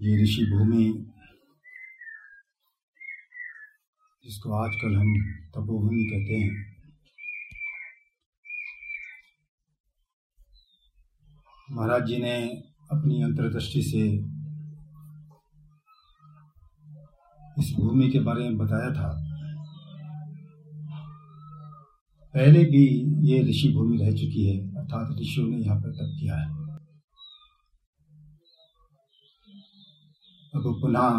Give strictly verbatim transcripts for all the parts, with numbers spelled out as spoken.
ये ऋषि भूमि, जिसको आजकल हम तपोभूमि कहते हैं, महाराज जी ने अपनी अंतर्दृष्टि से इस भूमि के बारे में बताया था। पहले भी ये ऋषि भूमि रह चुकी है, अर्थात ऋषियों ने यहाँ पर तप किया है। अब पुनः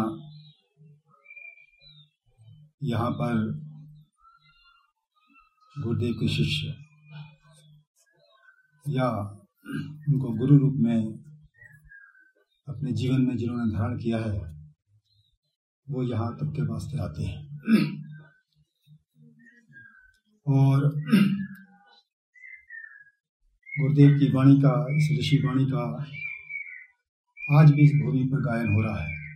यहाँ पर गुरुदेव के शिष्य या उनको गुरु रूप में अपने जीवन में जिन्होंने धारण किया है, वो यहाँ तप के वास्ते आते हैं। और गुरुदेव की वाणी का, इस ऋषि वाणी का आज भी इस भूमि पर गायन हो रहा है।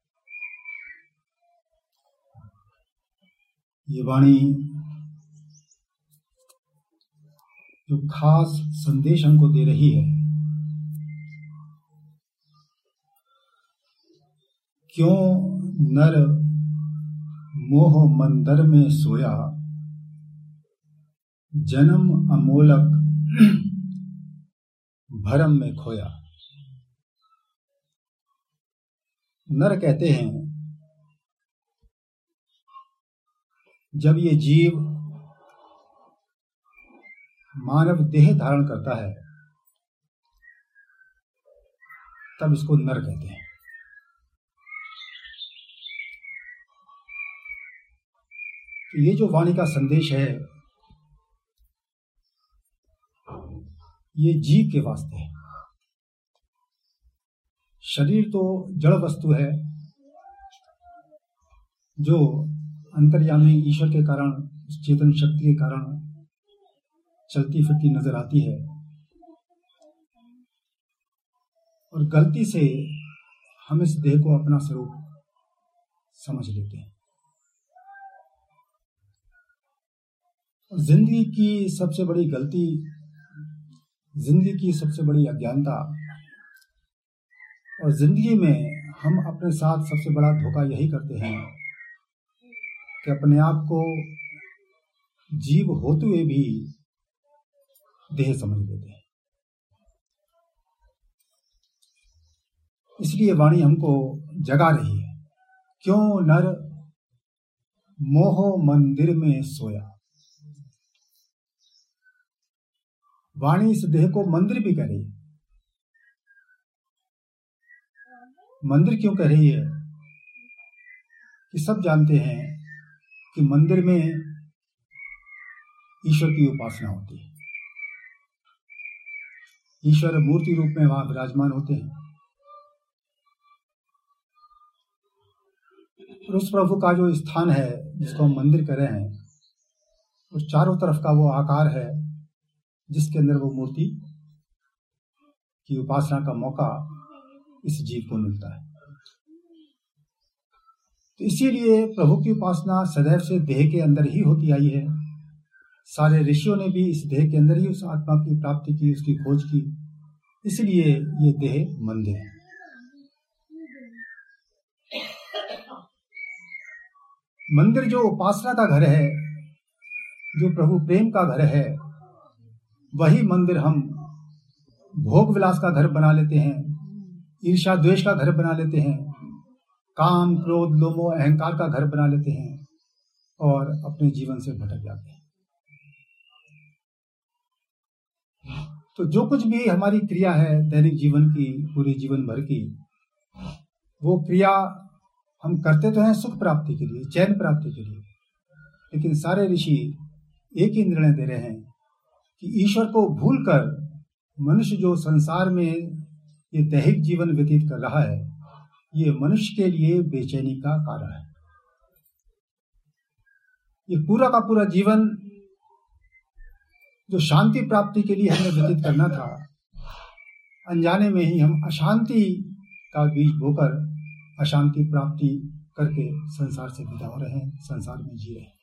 ये वाणी जो खास संदेश हमको दे रही है, क्यों नर मोह मंदर में सोया, जन्म अमोलक भरम में खोया। नर कहते हैं जब ये जीव मानव देह धारण करता है तब इसको नर कहते हैं। तो ये जो वाणी का संदेश है, ये जीव के वास्ते है। शरीर तो जड़ वस्तु है जो अंतर्यामी ईश्वर के कारण, चेतन शक्ति के कारण चलती फिरती नजर आती है, और गलती से हम इस देह को अपना स्वरूप समझ लेते हैं। और जिंदगी की सबसे बड़ी गलती, जिंदगी की सबसे बड़ी अज्ञानता, और जिंदगी में हम अपने साथ सबसे बड़ा धोखा यही करते हैं कि अपने आप को जीव होते हुए भी देह समझ लेते हैं। इसलिए वाणी हमको जगा रही है, क्यों नर मोह मंदिर में सोया। वाणी इस देह को मंदिर भी कह रही है। मंदिर क्यों कह रही है कि सब जानते हैं कि मंदिर में ईश्वर की उपासना होती है। ईश्वर मूर्ति रूप में वहां विराजमान होते हैं, और उस प्रभु का जो स्थान है जिसको हम मंदिर कह रहे हैं, उस चारों तरफ का वो आकार है जिसके अंदर वो मूर्ति की उपासना का मौका इस जीव को मिलता है। तो इसीलिए प्रभु की उपासना सदैव से देह के अंदर ही होती आई है। सारे ऋषियों ने भी इस देह के अंदर ही उस आत्मा की प्राप्ति की, उसकी खोज की। इसलिए ये देह मंदिर है। मंदिर जो उपासना का घर है, जो प्रभु प्रेम का घर है, वही मंदिर हम भोग विलास का घर बना लेते हैं, ईर्ष्या द्वेष का घर बना लेते हैं, काम क्रोध लोमो अहंकार का घर बना लेते हैं और अपने जीवन से भटक जाते हैं। तो जो कुछ भी हमारी क्रिया है दैनिक जीवन की, पूरे जीवन भर की, वो क्रिया हम करते तो हैं सुख प्राप्ति के लिए, चैन प्राप्ति के लिए, लेकिन सारे ऋषि एक ही निर्णय दे रहे हैं कि ईश्वर को भूलकर मनुष्य जो संसार में ये दैहिक जीवन व्यतीत कर रहा है, ये मनुष्य के लिए बेचैनी का कारण है। ये पूरा का पूरा जीवन जो शांति प्राप्ति के लिए हमें व्यतीत करना था, अनजाने में ही हम अशांति का बीज बोकर अशांति प्राप्ति करके संसार से विदा हो रहे हैं, संसार में जी रहे हैं।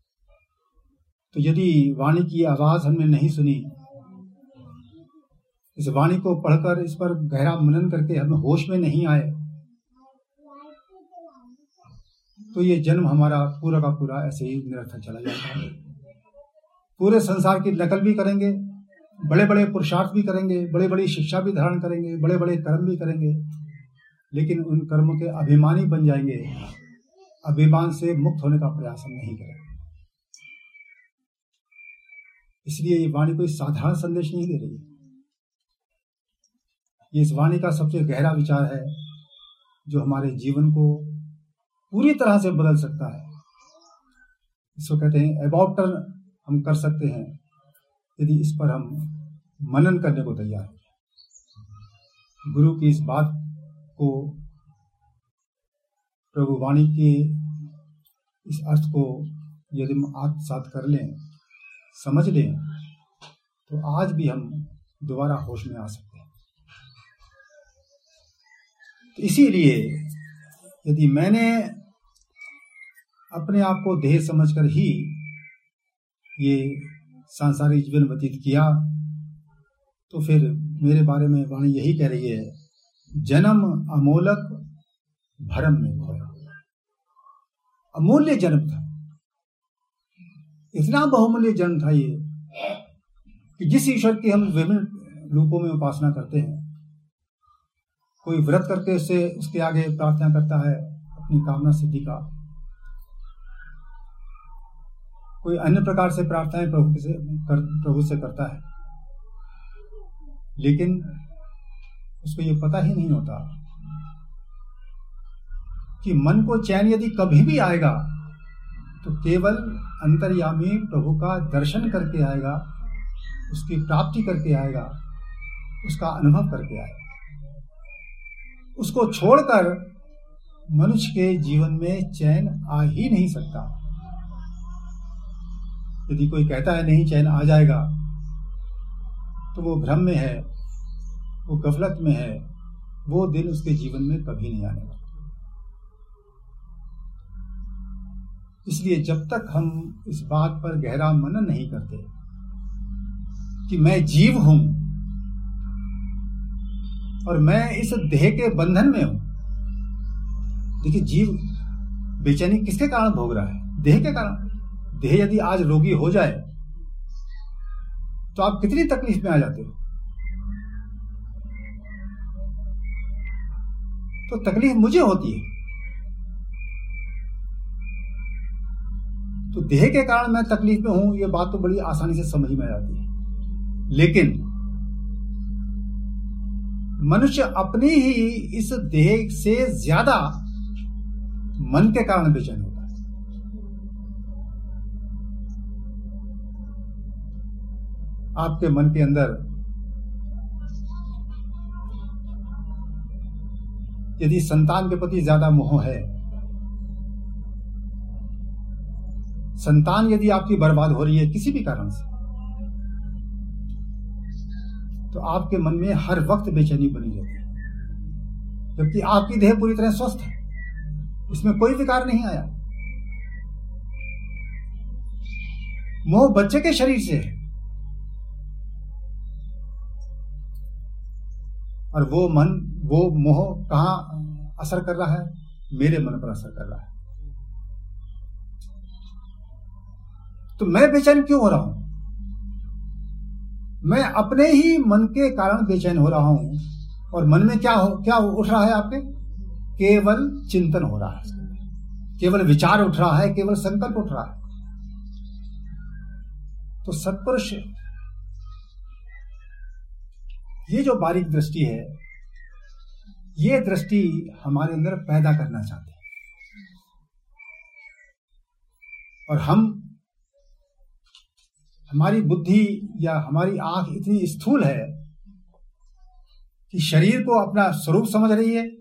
तो यदि वाणी की आवाज हमने नहीं सुनी इस वाणी को पढ़कर इस पर गहरा मनन करके हम होश में नहीं आए तो ये जन्म हमारा पूरा का पूरा ऐसे ही निरर्थक चला जाता है। पूरे संसार की नकल भी करेंगे, बड़े बड़े पुरुषार्थ भी करेंगे, बड़े बड़ी शिक्षा भी धारण करेंगे, बड़े बड़े कर्म भी करेंगे, लेकिन उन कर्मों के अभिमानी बन जाएंगे। अभिमान से मुक्त होने का प्रयास हम नहीं करेंगे। इसलिए ये वाणी कोई साधारण संदेश नहीं दे रही है। ये इस वाणी का सबसे गहरा विचार है जो हमारे जीवन को पूरी तरह से बदल सकता है। इसको कहते हैं अबाउट टर्न हम कर सकते हैं यदि इस पर हम मनन करने को तैयार हैं। गुरु की इस बात को, प्रभु वाणी के इस अर्थ को यदि हम आत्मसात कर लें, समझ लें, तो आज भी हम दोबारा होश में आ सकते हैं। तो इसीलिए यदि मैंने अपने आप को देह समझकर ही ये सांसारिक जीवन व्यतीत किया तो फिर मेरे बारे में वाणी यही कह रही है, जन्म अमोलक भरम में खोया। अमूल्य जन्म था, इतना बहुमूल्य जन्म था ये कि जिस ईश्वर की हम विभिन्न रूपों में उपासना करते हैं, कोई व्रत करके उससे उसके आगे प्रार्थना करता है अपनी कामना सिद्धि का, कोई अन्य प्रकार से प्रार्थनाएं प्रभु से कर, प्रभु से करता है, लेकिन उसको ये पता ही नहीं होता कि मन को चैन यदि कभी भी आएगा तो केवल अंतर्यामी प्रभु का दर्शन करके आएगा, उसकी प्राप्ति करके आएगा, उसका अनुभव करके आएगा। उसको छोड़कर मनुष्य के जीवन में चैन आ ही नहीं सकता। यदि कोई कहता है नहीं चैन आ जाएगा तो वो भ्रम में है, वो गफलत में है, वो दिन उसके जीवन में कभी नहीं आने वाला। इसलिए जब तक हम इस बात पर गहरा मनन नहीं करते कि मैं जीव हूं और मैं इस देह के बंधन में हूं। देखिए, जीव बेचैनी किसके कारण भोग रहा है? देह के कारण। देह यदि आज रोगी हो जाए तो आप कितनी तकलीफ में आ जाते हो। तो तकलीफ मुझे होती है, तो देह के कारण मैं तकलीफ में हूं, यह बात तो बड़ी आसानी से समझ में आ जाती है। लेकिन मनुष्य अपनी ही इस देह से ज्यादा मन के कारण बेचैन होता है। आपके मन के अंदर यदि संतान के प्रति ज्यादा मोह है, संतान यदि आपकी बर्बाद हो रही है किसी भी कारण से, तो आपके मन में हर वक्त बेचैनी बनी रहती है, जबकि आपकी देह पूरी तरह स्वस्थ है, इसमें कोई विकार नहीं आया। मोह बच्चे के शरीर से है और वो मन, वो मोह कहां असर कर रहा है? मेरे मन पर असर कर रहा है। तो मैं बेचैन क्यों हो रहा हूं? मैं अपने ही मन के कारण बेचैन हो रहा हूं। और मन में क्या हो, क्या उठ रहा है आपके? केवल चिंतन हो रहा है, केवल विचार उठ रहा है, केवल संकल्प उठ रहा है। तो सत्पुरुष ये जो बारीक दृष्टि है, ये दृष्टि हमारे अंदर पैदा करना चाहते हैं। और हम, हमारी बुद्धि या हमारी आंख इतनी स्थूल है कि शरीर को अपना स्वरूप समझ रही है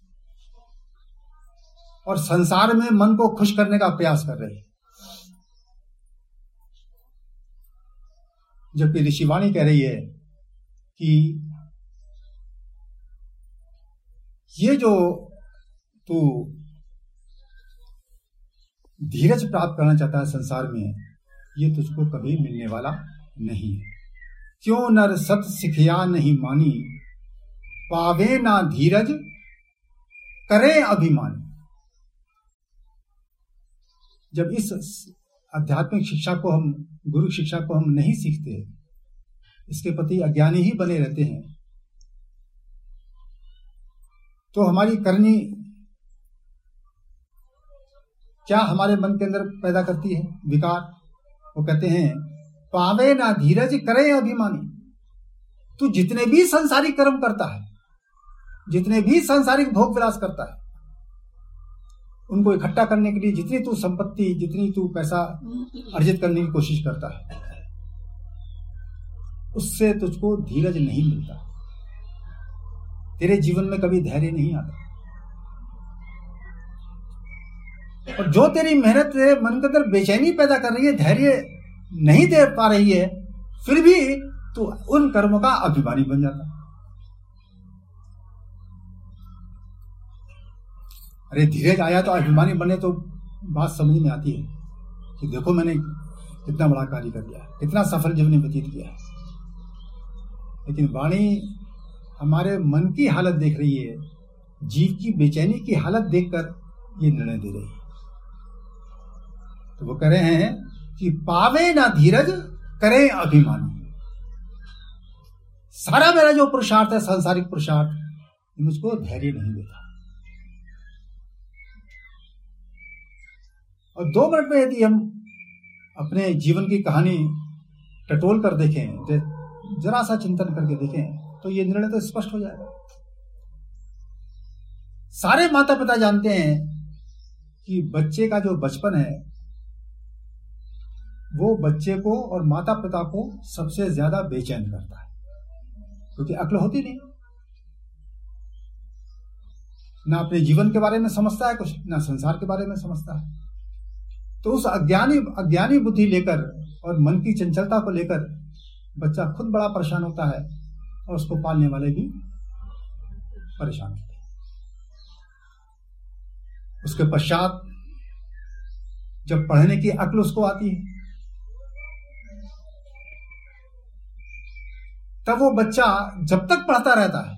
और संसार में मन को खुश करने का प्रयास कर रही है। जबकि ऋषिवाणी कह रही है कि ये जो तू धीरज प्राप्त करना चाहता है संसार में, ये तुझको कभी मिलने वाला नहीं है। क्यों नर सत सिखिया नहीं मानी, पावे ना धीरज करे अभिमानी। जब इस आध्यात्मिक शिक्षा को हम, गुरु शिक्षा को हम नहीं सीखते, इसके प्रति अज्ञानी ही बने रहते हैं, तो हमारी करनी क्या हमारे मन के अंदर पैदा करती है? विकार। वो कहते हैं पावे ना धीरज करे अभिमानी। तू जितने भी सांसारिक कर्म करता है, जितने भी सांसारिक भोग विलास करता है, उनको इकट्ठा करने के लिए जितनी तू संपत्ति, जितनी तू पैसा अर्जित करने की कोशिश करता है, उससे तुझको धीरज नहीं मिलता। तेरे जीवन में कभी धैर्य नहीं आता। और जो तेरी मेहनत तेरे मन के अंदर बेचैनी पैदा कर रही है, धैर्य नहीं दे पा रही है, फिर भी तू उन कर्मों का अभिमानी बन जाता। अरे धीरज आया तो अभिमानी बने तो बात समझ में आती है कि देखो मैंने कितना बड़ा कार्य कर दिया, कितना सफल जीवन व्यतीत किया। लेकिन वाणी हमारे मन की हालत देख रही है, जीव की बेचैनी की हालत देखकर ये निर्णय दे रही है। तो वो कह रहे हैं कि पावे ना धीरज करे अभिमानी। सारा मेरा जो पुरुषार्थ है, सांसारिक पुरुषार्थ, मुझको धैर्य नहीं देता। और दो मिनट में यदि हम अपने जीवन की कहानी टटोल कर देखें, जरा सा चिंतन करके देखें, तो ये निर्णय तो स्पष्ट हो जाएगा। सारे माता पिता जानते हैं कि बच्चे का जो बचपन है वो बच्चे को और माता पिता को सबसे ज्यादा बेचैन करता है, क्योंकि अक्ल होती नहीं, ना अपने जीवन के बारे में समझता है कुछ, ना संसार के बारे में समझता है। तो उस अज्ञानी अज्ञानी बुद्धि लेकर और मन की चंचलता को लेकर बच्चा खुद बड़ा परेशान होता है और उसको पालने वाले भी परेशान होते हैं। उसके पश्चात जब पढ़ने की अक्ल उसको आती है, तब वो बच्चा जब तक पढ़ता रहता है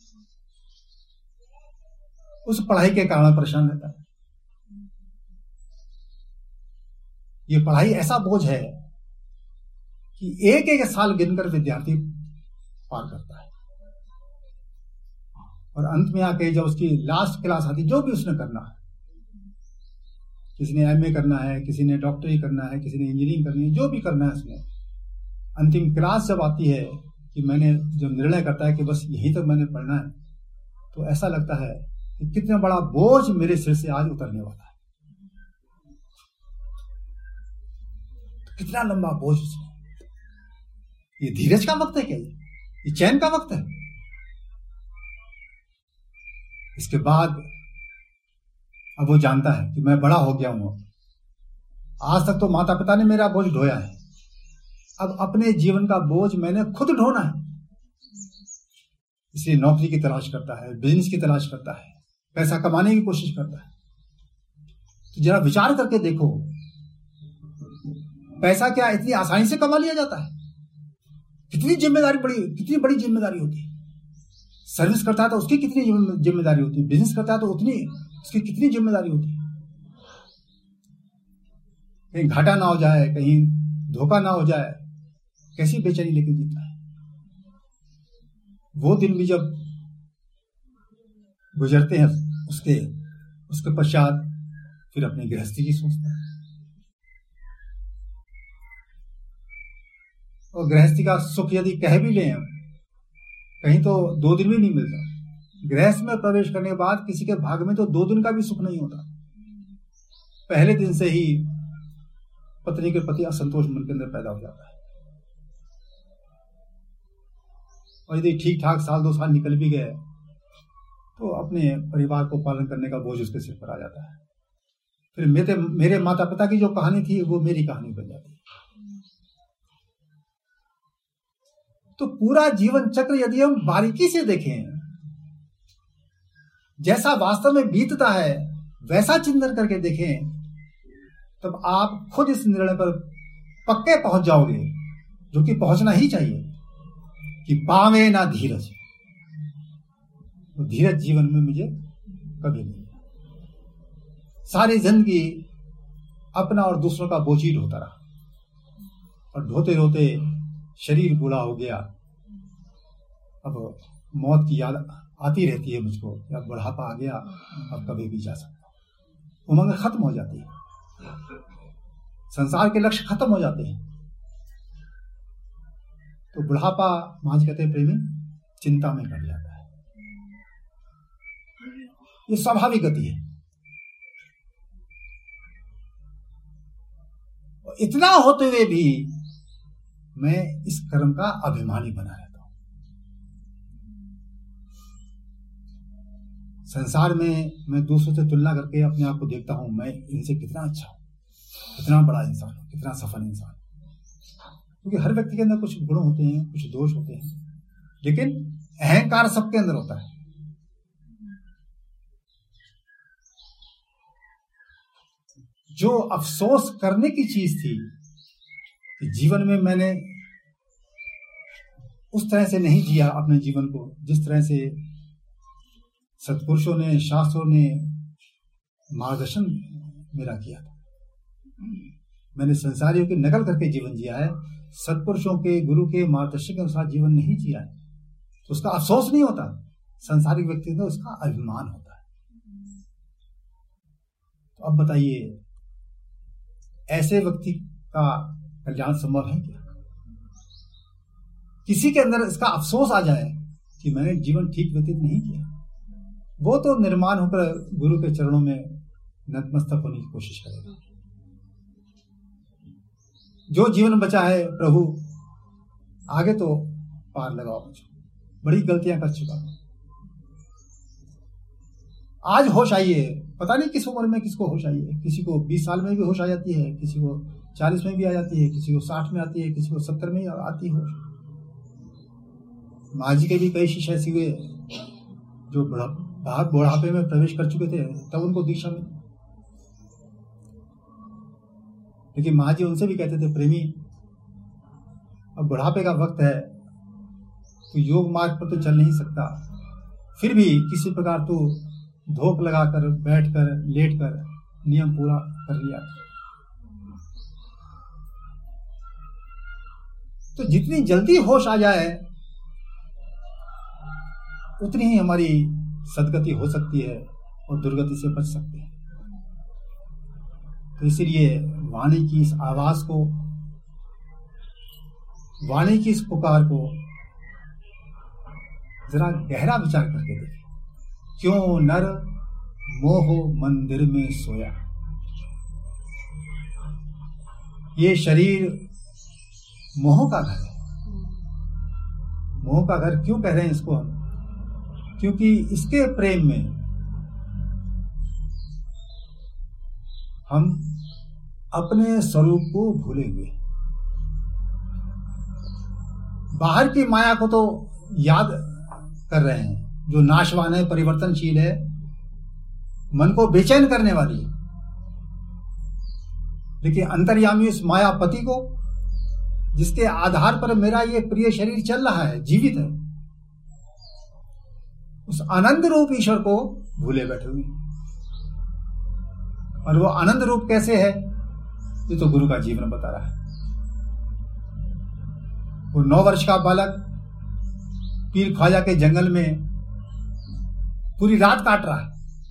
उस पढ़ाई के कारण परेशान रहता है। ये पढ़ाई ऐसा बोझ है कि एक एक साल गिनकर विद्यार्थी पार करता है, और अंत में आके जब उसकी लास्ट क्लास आती, जो भी उसने करना है, किसी ने एमए करना है, किसी ने डॉक्टरी करना है, किसी ने इंजीनियरिंग करनी है, जो भी करना है उसने, अंतिम क्लास जब आती है कि मैंने जब निर्णय करता है कि बस यहीं तक मैंने पढ़ना है, तो ऐसा लगता है कि कितना बड़ा बोझ मेरे सिर से आज उतरने वाला है। तो कितना लंबा बोझ उसमें। ये धीरज का वक्त है क्या? ये ये चैन का वक्त है। इसके बाद अब वो जानता है कि मैं बड़ा हो गया हूं, आज तक तो माता पिता ने मेरा बोझ ढोया है, अब अपने जीवन का बोझ मैंने खुद ढोना है। इसलिए नौकरी की तलाश करता है, बिजनेस की तलाश करता है, पैसा कमाने की कोशिश करता है। तो जरा विचार करके देखो, पैसा क्या इतनी आसानी से कमा लिया जाता है? कितनी जिम्मेदारी बड़ी कितनी बड़ी जिम्मेदारी होती है। सर्विस करता है तो उसकी कितनी जिम्मेदारी होती है, बिजनेस करता है तो उतनी उसकी कितनी जिम्मेदारी होती है। कहीं घाटा ना हो जाए, कहीं धोखा ना हो जाए, कैसी बेचैनी लेके जीता है। वो दिन भी जब गुजरते हैं, उसके उसके पश्चात फिर अपनी गृहस्थी की सोचता है। और गृहस्थी का सुख यदि कह भी लें हम, कहीं तो दो दिन भी नहीं मिलता। गृहस्थ में प्रवेश करने के बाद किसी के भाग में तो दो दिन का भी सुख नहीं होता। पहले दिन से ही पत्नी के प्रति असंतोष मन के अंदर पैदा हो जाता है, और यदि ठीक ठाक साल दो साल निकल भी गए तो अपने परिवार को पालन करने का बोझ उसके सिर पर आ जाता है। फिर मेरे मेरे माता पिता की जो कहानी थी वो मेरी कहानी बन जाती है। तो पूरा जीवन चक्र यदि हम बारीकी से देखें, जैसा वास्तव में बीतता है वैसा चिंतन करके देखें, तब आप खुद इस निर्णय पर पक्के पहुंच जाओगे, जो कि पहुंचना ही चाहिए, कि पावे ना धीरज, तो धीरज जीवन में मुझे कभी नहीं। सारी जिंदगी अपना और दूसरों का बोझ ही ढोता रहा, और ढोते ढोते शरीर बूढ़ा हो गया। अब मौत की याद आती रहती है मुझको, अब बुढ़ापा आ गया, अब कभी भी जा सकता, उमंग खत्म हो जाती है, संसार के लक्ष्य खत्म हो जाते हैं। तो बुढ़ापा महाराज कहते हैं प्रेमी चिंता में कट जाता है, ये स्वाभाविक गति है। इतना होते हुए भी मैं इस कर्म का अभिमानी बना रहता हूं। संसार में मैं दूसरों से तुलना करके अपने आप को देखता हूं, मैं इनसे कितना अच्छा हूं, कितना बड़ा इंसान हूं, कितना सफल इंसान। क्योंकि हर व्यक्ति के अंदर कुछ गुण होते हैं, कुछ दोष होते हैं, लेकिन अहंकार सबके अंदर होता है। जो अफसोस करने की चीज थी कि जीवन में मैंने उस तरह से नहीं जिया अपने जीवन को जिस तरह से सत्पुरुषों ने, शास्त्रों ने मार्गदर्शन मेरा किया था। मैंने संसारियों की नकल करके जीवन जिया है, सत्पुरुषों के, गुरु के मार्गदर्शन के अनुसार जीवन नहीं जिया है, तो उसका अफसोस नहीं होता। संसारिक व्यक्ति को उसका अभिमान होता है। तो अब बताइए, ऐसे व्यक्ति का कल्याण संभव है क्या? किसी के अंदर इसका अफसोस आ जाए कि मैंने जीवन ठीक व्यतीत नहीं किया, वो तो निर्माण होकर गुरु के चरणों में नतमस्तक होने की कोशिश करेगा। जो जीवन बचा है प्रभु आगे तो पार लगाओ, मुझे बड़ी गलतियां कर चुका हूं, आज होश आई है। पता नहीं किस उम्र में किसको होश आई है, किसी को बीस साल में भी होश आ जाती है, किसी को चालीस में भी आ जाती है, किसी को साठ में आती है, किसी को सत्तर में आती है होश। महाजी के भी कई शिष्य ऐसे हुए जो बहुत बुढ़ापे में प्रवेश कर चुके थे, तब उनको दीक्षा मिली। लेकिन महाजी उनसे भी कहते थे, प्रेमी अब बुढ़ापे का वक्त है, तो योग मार्ग पर तो चल नहीं सकता, फिर भी किसी प्रकार तू धोख लगाकर, बैठकर, लेटकर नियम पूरा कर लिया। तो जितनी जल्दी होश आ जाए उतनी ही हमारी सदगति हो सकती है और दुर्गति से बच सकते हैं। तो इसलिए वाणी की इस आवाज को, वाणी की इस पुकार को जरा गहरा विचार करके देखें। क्यों नर मोह मंदिर में सोया, ये शरीर मोह का घर है। मोह का घर क्यों कह रहे हैं इसको हम? क्योंकि इसके प्रेम में हम अपने स्वरूप को भूले हुए, बाहर की माया को तो याद कर रहे हैं जो नाशवान है, परिवर्तनशील है, मन को बेचैन करने वाली है। लेकिन अंतर्यामी उस मायापति को, जिसके आधार पर मेरा ये प्रिय शरीर चल रहा है, जीवित है, उस आनंद रूप ईश्वर को भूले बैठे हुए। और वो आनंद रूप कैसे है, ये तो गुरु का जीवन बता रहा है। वो नौ वर्ष का बालक पीर ख्वाजा के जंगल में पूरी रात काट रहा है।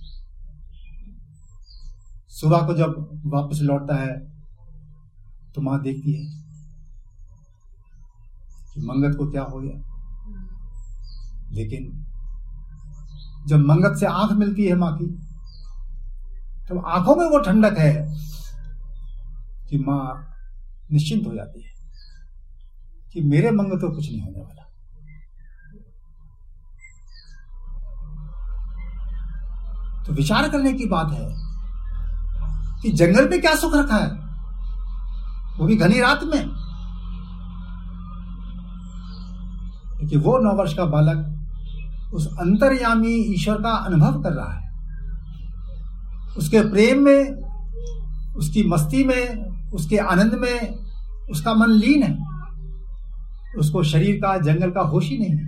सुबह को जब वापस लौटता है तो मां देखती है कि मंगत को क्या हो गया। लेकिन जब मंगत से आंख मिलती है मां की, तब तो आंखों में वो ठंडक है कि मां निश्चिंत हो जाती है कि मेरे मंगत को कुछ नहीं होने वाला। तो विचार करने की बात है कि जंगल में क्या सुख रखा है, वो भी घनी रात में। लेकिन वो नौ वर्ष का बालक उस अंतर्यामी ईश्वर का अनुभव कर रहा है, उसके प्रेम में, उसकी मस्ती में, उसके आनंद में उसका मन लीन है। उसको शरीर का, जंगल का होश ही नहीं है।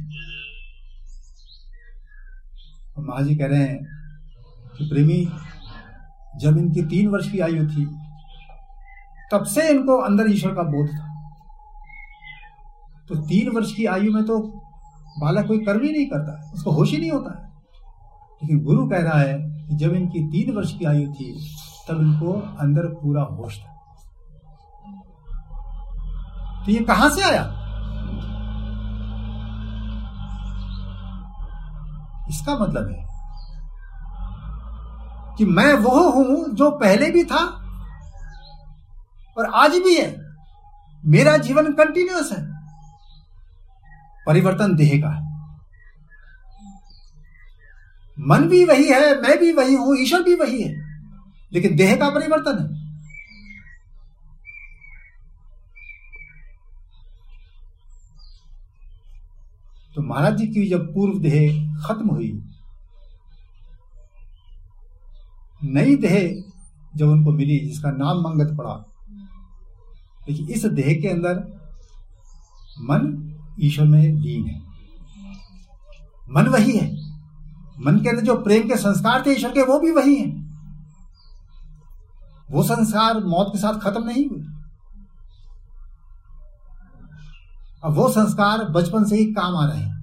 महाजी कह रहे हैं कि प्रेमी, जब इनकी तीन वर्ष की आयु थी तब से इनको अंदर ईश्वर का बोध था। तो तीन वर्ष की आयु में तो बालक कोई कर्म ही नहीं करता, उसको होश ही नहीं होता है। लेकिन गुरु कह रहा है कि जब इनकी तीन वर्ष की आयु थी तब इनको अंदर पूरा होश था। तो ये कहां से आया? इसका मतलब है कि मैं वो हूं जो पहले भी था और आज भी है। मेरा जीवन कंटिन्यूअस है। परिवर्तन देह का है। मन भी वही है, मैं भी वही हूं, ईश्वर भी वही है, लेकिन देह का परिवर्तन है। तो महाराज जी की जब पूर्व देह खत्म हुई, नई देह जब उनको मिली जिसका नाम मंगत पड़ा, लेकिन इस देह के अंदर मन ईश्वर में लीन है। मन वही है। मन के अंदर जो प्रेम के संस्कार थे ईश्वर के, वो भी वही हैं। वो संस्कार मौत के साथ खत्म नहीं हुए। अब वो संस्कार बचपन से ही काम आ रहे हैं।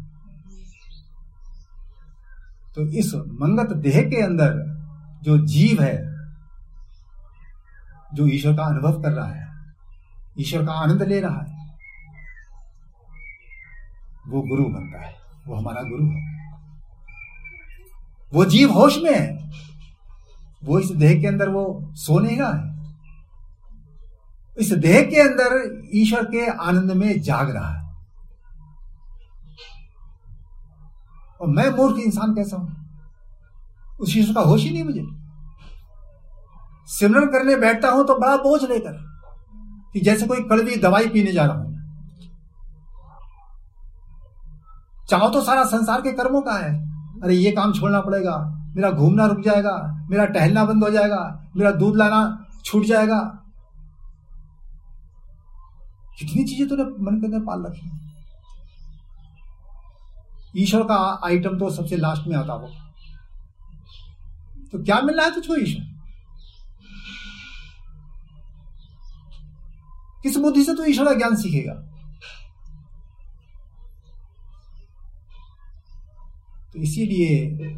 तो इस मंगत देह के अंदर जो जीव है, जो ईश्वर का अनुभव कर रहा है, ईश्वर का आनंद ले रहा है, वो गुरु बनता है। वो हमारा गुरु है। वो जीव होश में है। वो इस देह के अंदर वो सोने का है। इस देह के अंदर ईश्वर के आनंद में जाग रहा है। और मैं मूर्ख इंसान कैसा हूं? उस ईश्वर का होश ही नहीं मुझे। सिमरन करने बैठता हूं तो बड़ा बोझ लेकर, कि जैसे कोई कड़वी दवाई पीने जा रहा हूं। चाहो तो सारा संसार के कर्मों का है। अरे ये काम छोड़ना पड़ेगा, मेरा घूमना रुक जाएगा, मेरा टहलना बंद हो जाएगा, मेरा दूध लाना छूट जाएगा। कितनी चीजें तूने मन के अंदर पाल रखी। ईश्वर का आइटम तो सबसे लास्ट में आता हो। तो क्या मिल रहा है तुझको ईश्वर? किस बुद्धि से तू ईश्वर का ज्ञान सीखेगा? तो इसीलिए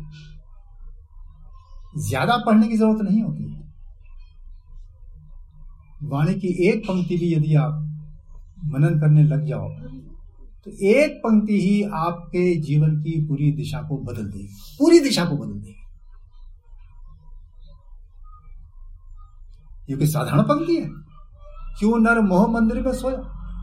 ज्यादा पढ़ने की जरूरत नहीं होती है। वाणी की एक पंक्ति भी यदि आप मनन करने लग जाओ तो एक पंक्ति ही आपके जीवन की पूरी दिशा को बदल देगी। पूरी दिशा को बदल देगी। ये कोई साधारण पंक्ति है? क्यों नर मोह मंदिर में सोया।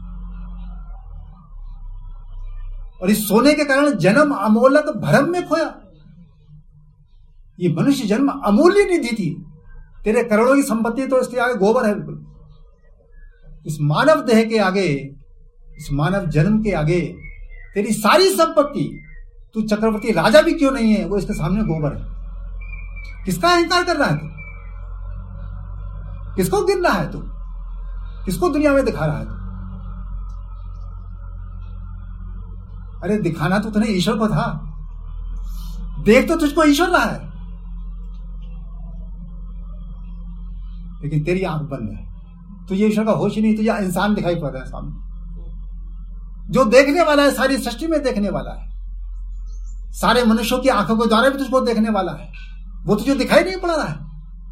और इस सोने के कारण जन्म अमोलक भरम में खोया। ये मनुष्य जन्म अमूल्य निधि थी। तेरे करोड़ों की संपत्ति तो इसके आगे गोबर है। बिल्कुल इस मानव देह के आगे, इस मानव जन्म के आगे तेरी सारी संपत्ति, तू चक्रवर्ती राजा भी क्यों नहीं है, वो इसके सामने गोबर है। किसका अहंकार कर रहा है तू? किसको गिन रहा है तू? किसको दुनिया में दिखा रहा है तू? अरे दिखाना तो तूने ईश्वर को था। देख तो तुझको ईश्वर रहा है, लेकिन तेरी आंख बंद है। तुझे ईश्वर का होश ही नहीं। तुझे इंसान दिखाई पड़ रहा है सामने। जो देखने वाला है, सारी सृष्टि में देखने वाला है, सारे मनुष्यों की आंखों के द्वारा भी तुझको देखने वाला है, वो तुझे दिखाई नहीं पड़ रहा है।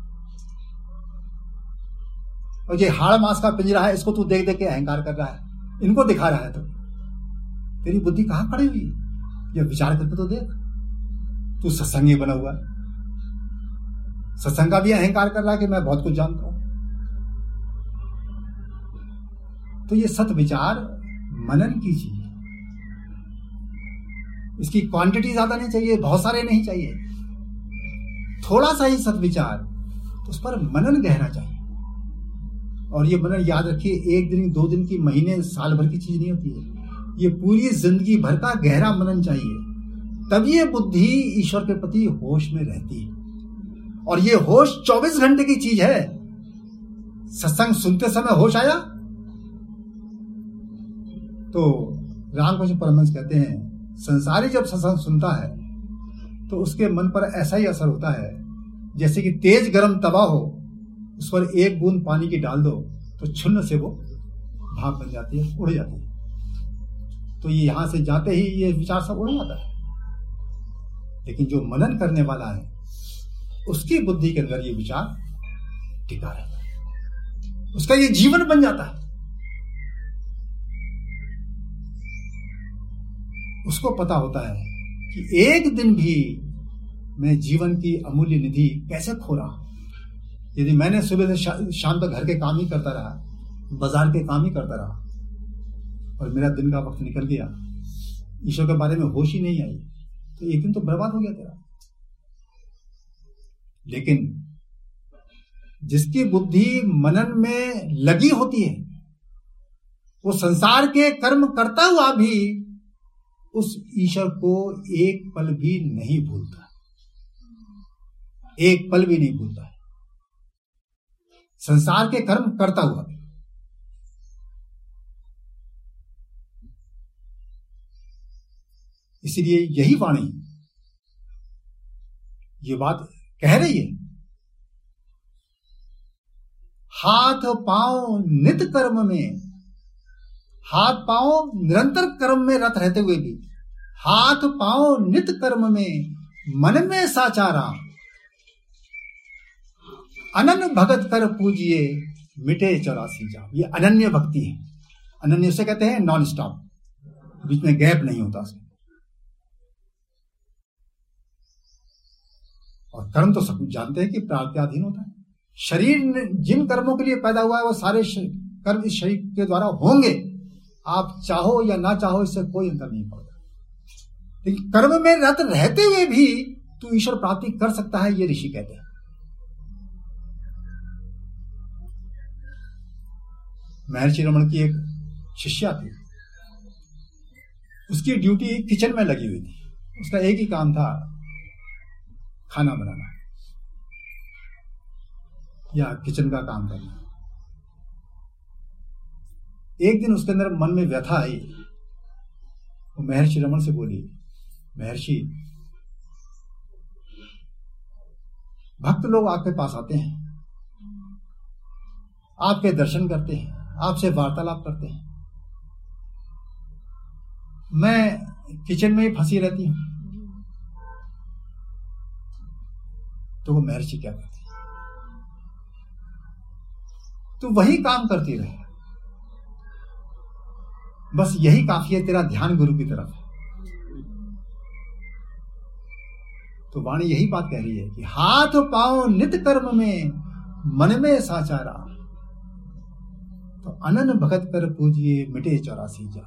और ये हाड़ मांस का पिंजरा है, इसको तू देख देख के अहंकार कर रहा है, इनको दिखा रहा है। तो तेरी बुद्धि कहां खड़ी हुई? ये विचार करके तो देख। तू सत्संगी बना हुआ है, सत्संग का भी अहंकार कर रहा है कि मैं बहुत कुछ जानता हूं। तो ये सत विचार मनन कीजिए। इसकी क्वांटिटी ज्यादा नहीं चाहिए, बहुत सारे नहीं चाहिए, थोड़ा सा ही सत विचार, तो उस पर मनन गहरा चाहिए। और ये मनन याद रखिए, एक दिन दो दिन की, महीने साल भर की चीज नहीं होती है। ये पूरी जिंदगी भर का गहरा मनन चाहिए। तब ये बुद्धि ईश्वर के प्रति होश में रहती है। और ये होश चौबीस घंटे की चीज है। सत्संग सुनते समय होश आया तो रामकृष्ण परमहंस कहते हैं, संसारी जब सत्संग सुनता है तो उसके मन पर ऐसा ही असर होता है जैसे कि तेज गर्म तवा हो, उस पर एक बूंद पानी की डाल दो तो छुन्न से वो भाप बन जाती है, उड़ जाती है। तो ये यहां से जाते ही ये विचार सब उड़ जाता है। लेकिन जो मनन करने वाला है उसकी बुद्धि के अंदर ये विचार टिका रहता है, उसका ये जीवन बन जाता है। उसको पता होता है कि एक दिन भी मैं जीवन की अमूल्य निधि कैसे खो रहा। यदि मैंने सुबह से शा, शाम तक घर के काम ही करता रहा, बाजार के काम ही करता रहा और मेरा दिन का वक्त निकल गया, ईश्वर के बारे में होश ही नहीं आई, तो एक दिन तो बर्बाद हो गया तेरा। लेकिन जिसकी बुद्धि मनन में लगी होती है वो संसार के कर्म करता हुआ भी उस ईश्वर को एक पल भी नहीं भूलता, एक पल भी नहीं भूलता है, संसार के कर्म करता हुआ भी। इसलिए यही वाणी ये बात कह रही है, हाथ पांव नित कर्म में, हाथ पांव निरंतर कर्म में रत रहते हुए भी, हाथ पांव नित कर्म में मन में साचारा, अनन्य भगत कर पूजिए मिटे चौरासी जाम। ये अनन्य भक्ति है। अनन्य से कहते हैं नॉन स्टॉप, बीच में गैप नहीं होता उसमें। और कर्म तो सब जानते हैं कि प्रारब्धाधीन होता है। शरीर जिन कर्मों के लिए पैदा हुआ है वो सारे कर्म इस शरीर के द्वारा होंगे, आप चाहो या ना चाहो इससे कोई अंतर नहीं पड़ता। लेकिन कर्म में रत रहते हुए भी तू ईश्वर प्राप्ति कर सकता है, ये ऋषि कहते हैं। महर्षि रमण की एक शिष्या थी, उसकी ड्यूटी किचन में लगी हुई थी। उसका एक ही काम था, खाना बनाना या किचन का काम करना। एक दिन उसके अंदर मन में व्यथा आई, वो महर्षि रमण से बोली, महर्षि, भक्त लोग आपके पास आते हैं, आपके दर्शन करते हैं, आपसे वार्तालाप करते हैं, मैं किचन में ही फंसी रहती हूं। तो वो महर्षि क्या कहती, तू वही काम करती रहे, बस यही काफी है, तेरा ध्यान गुरु की तरफ है। तो वाणी यही बात कह रही है कि हाथ पांव नित कर्म में मन में साचारा, तो अनन भगत कर पूजिए मिटे चौरासी जा।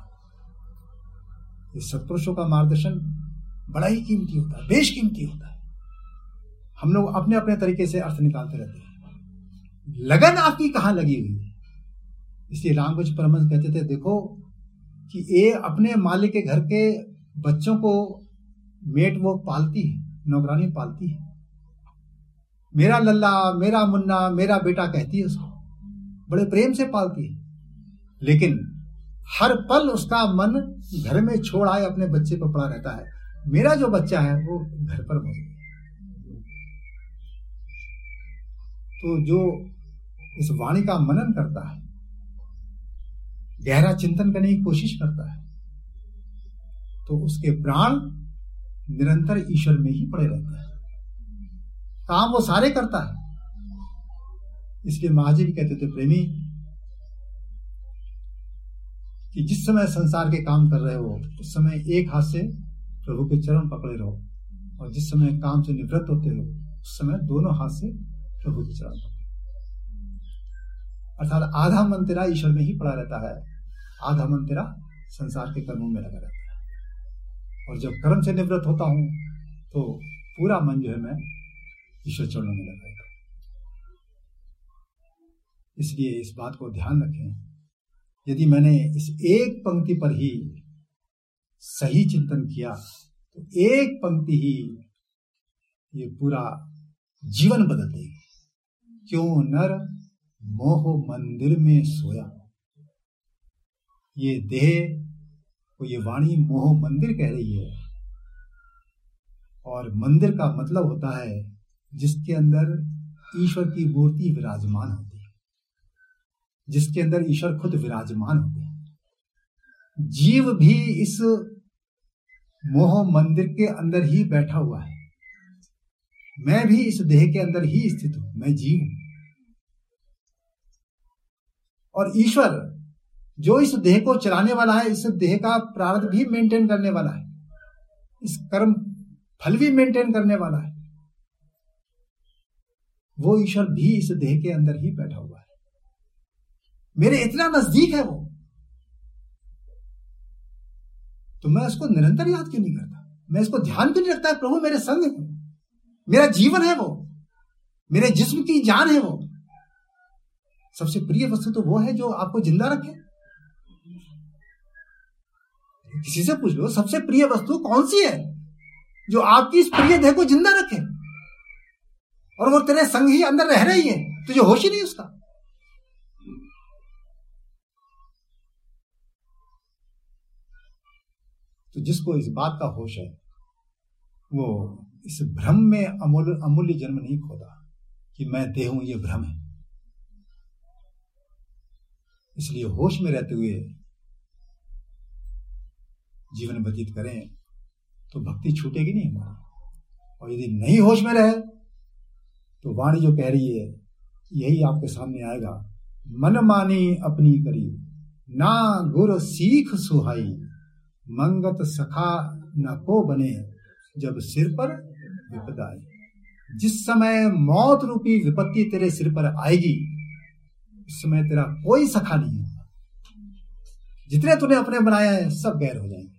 इस सत्पुरुषों का मार्गदर्शन बड़ा ही कीमती होता है, बेशकीमती होता है। हम लोग अपने अपने तरीके से अर्थ निकालते रहते हैं, लगन आपकी कहां लगी हुई है। इसलिए रामकृष्ण परमहंस कहते थे, देखो कि ये अपने मालिक के घर के बच्चों को मेट वो पालती है, नौकरानी पालती है, मेरा लल्ला, मेरा मुन्ना, मेरा बेटा कहती है उसको, बड़े प्रेम से पालती है। लेकिन हर पल उसका मन घर में छोड़ आए अपने बच्चे पर पड़ा रहता है। मेरा जो बच्चा है वो घर पर मौजूद है। तो जो इस वाणी का मनन करता है, गहरा चिंतन करने की कोशिश करता है, तो उसके प्राण निरंतर ईश्वर में ही पड़े रहते हैं, काम वो सारे करता है। इसलिए महाजी भी कहते थे, प्रेमी, कि जिस समय संसार के काम कर रहे हो उस समय एक हाथ से प्रभु के चरण पकड़े रहो, और जिस समय काम से निवृत्त होते हो उस समय दोनों हाथ से प्रभु के चरण पकड़ो। अर्थात आधा मन तेरा ईश्वर में ही पड़ा रहता है, आधा मन तेरा संसार के कर्मों में लगा रहता है। और जब कर्म से निवृत्त होता हूं तो पूरा मन जो है मैं ईश्वर चरणों में लगा रहता हूं। इसलिए इस बात को ध्यान रखें, यदि मैंने इस एक पंक्ति पर ही सही चिंतन किया तो एक पंक्ति ही ये पूरा जीवन बदल देगी। क्यों नर मोह मंदिर में सोया, ये देह को ये वाणी मोह मंदिर कह रही है। और मंदिर का मतलब होता है जिसके अंदर ईश्वर की मूर्ति विराजमान होती है, जिसके अंदर ईश्वर खुद विराजमान होते हैं। जीव भी इस मोह मंदिर के अंदर ही बैठा हुआ है। मैं भी इस देह के अंदर ही स्थित हूं, मैं जीव हूं। और ईश्वर जो इस देह को चलाने वाला है, इस देह का प्रारब्ध भी मेंटेन करने वाला है, इस कर्म फल भी मेंटेन करने वाला है, वो ईश्वर भी इस देह के अंदर ही बैठा हुआ है। मेरे इतना नजदीक है वो, तो मैं उसको निरंतर याद क्यों नहीं करता? मैं इसको ध्यान क्यों नहीं रखता? प्रभु मेरे संग है, मेरा जीवन है वो, मेरे जिस्म की जान है वो। सबसे प्रिय वस्तु तो वो है जो आपको जिंदा रखे। किसी से पूछ लो सबसे प्रिय वस्तु कौन सी है जो आपकी इस प्रिय देह को जिंदा रखे, और वो तेरे संग ही अंदर रह रही है, तुझे होश ही नहीं उसका। तो जिसको इस बात का होश है वो इस भ्रम में अमूल्य अमूल्य जन्म नहीं खोदा कि मैं देह हूं, ये भ्रम है। इसलिए होश में रहते हुए जीवन व्यतीत करें तो भक्ति छूटेगी नहीं हमारी। और यदि नहीं होश में रहे तो वाणी जो कह रही है यही आपके सामने आएगा। मन मानी अपनी करी, ना गुर सीख सुहाई, मंगत सखा न को बने, जब सिर पर विपदा आए। जिस समय मौत रूपी विपत्ति तेरे सिर पर आएगी उस समय तेरा कोई सखा नहीं होगा। जितने तूने अपने बनाया है सब गैर हो जाएंगे।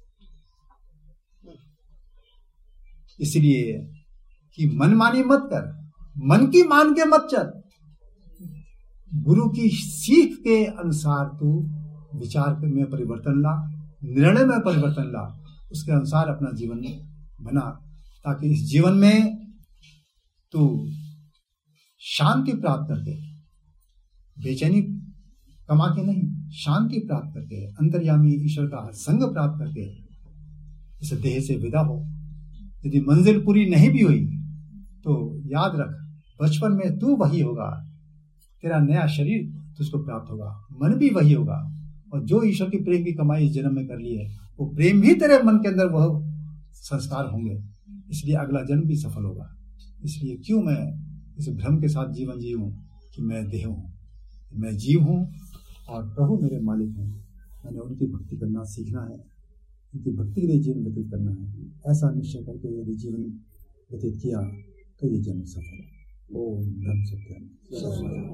इसलिए कि मनमानी मत कर, मन की मान के मत चल, गुरु की सीख के अनुसार तू विचार में परिवर्तन ला, निर्णय में परिवर्तन ला, उसके अनुसार अपना जीवन बना, ताकि इस जीवन में तू शांति प्राप्त करके, बेचैनी कमा के नहीं, शांति प्राप्त करके, अंतर्यामी ईश्वर का संग प्राप्त करके इस देह से विदा हो। यदि मंजिल पूरी नहीं भी हुई तो याद रख, बचपन में तू वही होगा, तेरा नया शरीर तुझको प्राप्त होगा, मन भी वही होगा, और जो ईश्वर की प्रेम की कमाई इस जन्म में कर ली है वो प्रेम भी तेरे मन के अंदर वह संस्कार होंगे। इसलिए अगला जन्म भी सफल होगा। इसलिए क्यों मैं इस भ्रम के साथ जीवन जीऊं कि मैं देह हूं, मैं जीव हूं और प्रभु मेरे मालिक हूं। मैंने उनकी भक्ति करना सीखना है, उनकी भक्ति के लिए जीवन व्यतीत करना है। ऐसा निश्चय करके यदि जीवन व्यतीत किया तो ये जन्म सफल है। ओम ब्रह्म सत्यम।